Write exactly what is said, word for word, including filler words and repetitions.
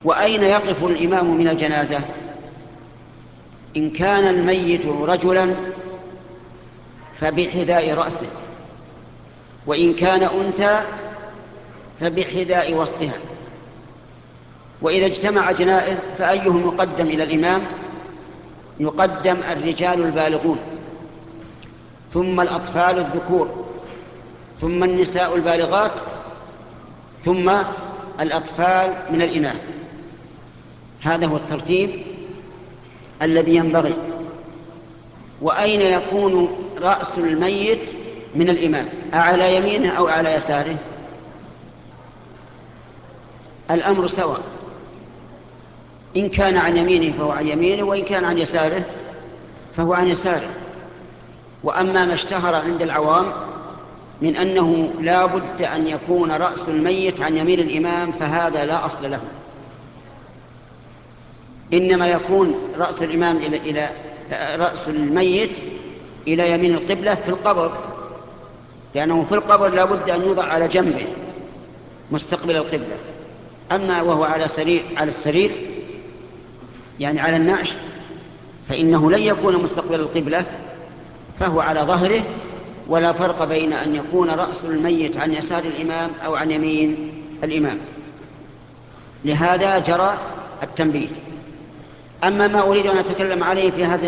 وأين يقف الإمام من الجنازة؟ إن كان الميت رجلا فبحذاء رأسه، وإن كان أنثى فبحذاء وسطها. وإذا اجتمع جنائز فأيهم يقدم إلى الإمام؟ يقدم الرجال البالغون، ثم الأطفال الذكور، ثم النساء البالغات، ثم الأطفال من الإناث. هذا هو الترتيب الذي ينبغي. وأين يكون رأس الميت من الإمام؟ أعلى يمينه أو على يساره؟ الأمر سواء، إن كان عن يمينه فهو عن يمينه، وإن كان عن يساره فهو عن يساره. وأما ما اشتهر عند العوام من أنه لا بد أن يكون رأس الميت عن يمين الإمام فهذا لا أصل له، إنما يكون رأس الإمام إلى إلى رأس الميت إلى يمين القبلة في القبر، لأنه في القبر لا بد أن يوضع على جنبه مستقبل القبلة. أما وهو على سرير على السرير يعني على النعش فإنه لن يكون مستقبل القبلة، فهو على ظهره، ولا فرق بين أن يكون رأس الميت عن يسار الإمام أو عن يمين الإمام. لهذا جرى التنبيه. أما ما أريد أن أتكلم عليه في هذا